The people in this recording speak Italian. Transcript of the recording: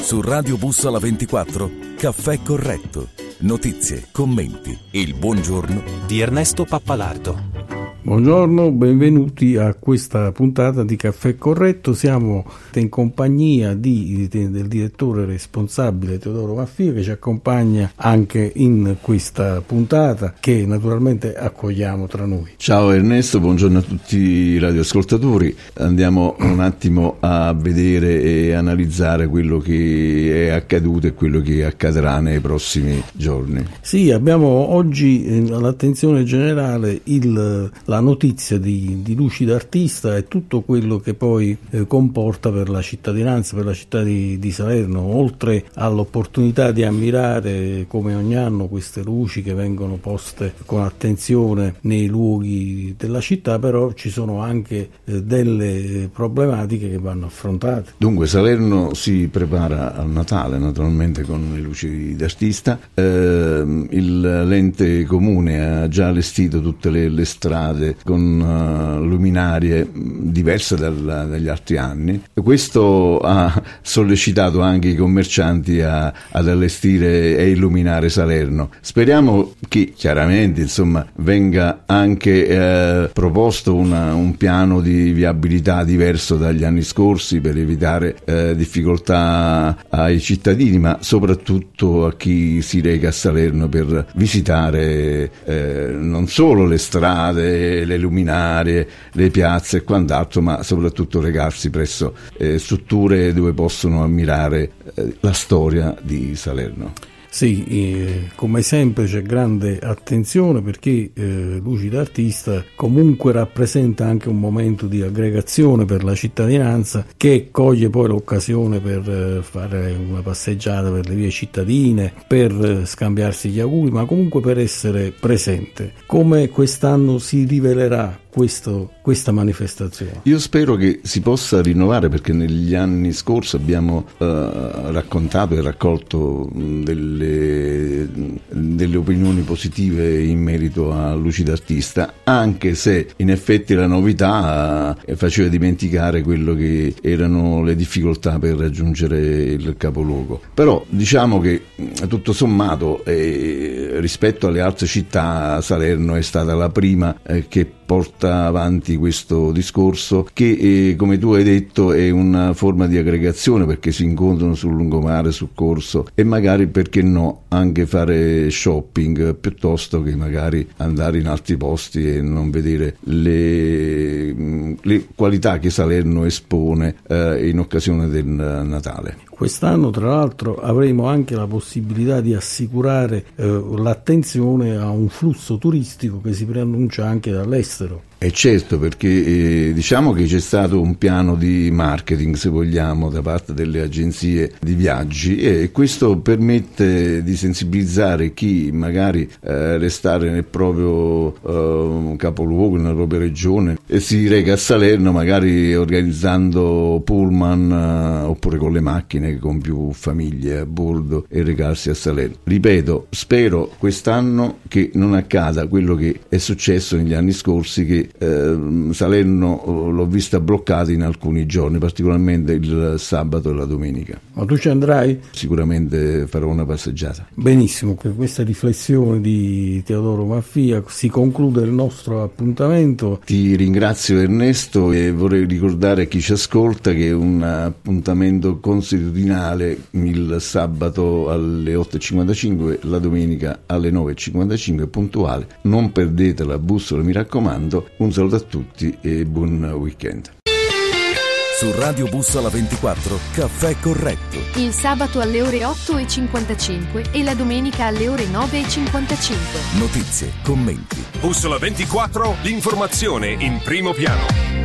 Su Radio Bussola 24, Caffè Corretto. Notizie, commenti e il buongiorno di Ernesto Pappalardo. Buongiorno, benvenuti a questa puntata di Caffè Corretto. Siamo in compagnia del direttore responsabile Teodoro Maffia, che ci accompagna anche in questa puntata, che naturalmente accogliamo tra noi. Ciao Ernesto, buongiorno a tutti i radioascoltatori. Andiamo un attimo a vedere e analizzare quello che è accaduto e quello che accadrà nei prossimi giorni. Sì, abbiamo oggi all'attenzione generale la notizia di Lucida Artista e tutto quello che poi comporta per la cittadinanza, per la città di Salerno, oltre all'opportunità di ammirare come ogni anno queste luci che vengono poste con attenzione nei luoghi della città, però ci sono anche delle problematiche che vanno affrontate. Dunque Salerno si prepara al Natale naturalmente con le luci d'artista. L'ente comune ha già allestito tutte le strade con luminarie diverse dagli altri anni. Questo ha sollecitato anche i commercianti ad allestire e illuminare Salerno. Speriamo che chiaramente venga anche proposto un piano di viabilità diverso dagli anni scorsi per evitare difficoltà ai cittadini, ma soprattutto a chi si reca a Salerno per visitare non solo le strade, le luminarie, le piazze e quant'altro, ma soprattutto recarsi presso strutture dove possono ammirare la storia di Salerno. Sì, come sempre c'è grande attenzione perché Lucida Artista comunque rappresenta anche un momento di aggregazione per la cittadinanza, che coglie poi l'occasione per fare una passeggiata per le vie cittadine, per scambiarsi gli auguri, ma comunque per essere presente. Come quest'anno si rivelerà questa manifestazione? Io spero che si possa rinnovare, perché negli anni scorsi abbiamo raccontato e raccolto delle opinioni positive in merito a Lucida Artista, anche se in effetti la novità faceva dimenticare quello che erano le difficoltà per raggiungere il capoluogo. Però diciamo che tutto sommato rispetto alle altre città Salerno è stata la prima che porta avanti questo discorso che, come tu hai detto, è una forma di aggregazione, perché si incontrano sul lungomare, sul corso, e magari, perché no, anche fare shopping piuttosto che magari andare in altri posti e non vedere le qualità che Salerno espone in occasione del Natale. Quest'anno tra l'altro avremo anche la possibilità di assicurare l'attenzione a un flusso turistico che si preannuncia anche dall'estero. E certo, perché diciamo che c'è stato un piano di marketing, se vogliamo, da parte delle agenzie di viaggi, e questo permette di sensibilizzare chi magari restare nel proprio capoluogo, nella propria regione, e si reca a Salerno magari organizzando pullman oppure con le macchine con più famiglie a bordo e recarsi a Salerno. Ripeto, spero quest'anno che non accada quello che è successo negli anni scorsi, che Salerno l'ho vista bloccata in alcuni giorni, particolarmente il sabato e la domenica. Ma tu ci andrai? Sicuramente farò una passeggiata. Benissimo, con questa riflessione di Teodoro Maffia si conclude il nostro appuntamento. Ti ringrazio Ernesto, e vorrei ricordare a chi ci ascolta che è un appuntamento consuetudinale il sabato alle 8.55, la domenica alle 9.55 puntuale. Non perdete la bussola, mi raccomando. Un saluto a tutti e buon weekend. Su Radio Bussola 24, Caffè Corretto. Il sabato alle ore 8.55 e la domenica alle ore 9.55. Notizie, commenti. Bussola 24, l'informazione in primo piano.